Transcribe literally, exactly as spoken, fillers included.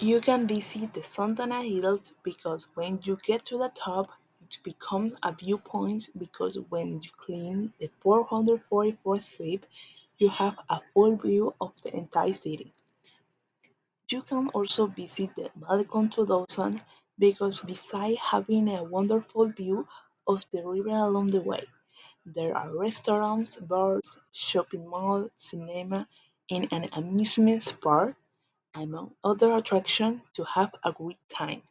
You can visit the Santana Hills because when you get to the top, it becomes a viewpoint because when you climb the four hundred forty-fourth step, you have a full view of the entire city. You can also visit the Balcon two thousand because besides having a wonderful view of the river along the way, there are restaurants, bars, shopping mall, cinema, and an amusement park, among other attractions to have a great time.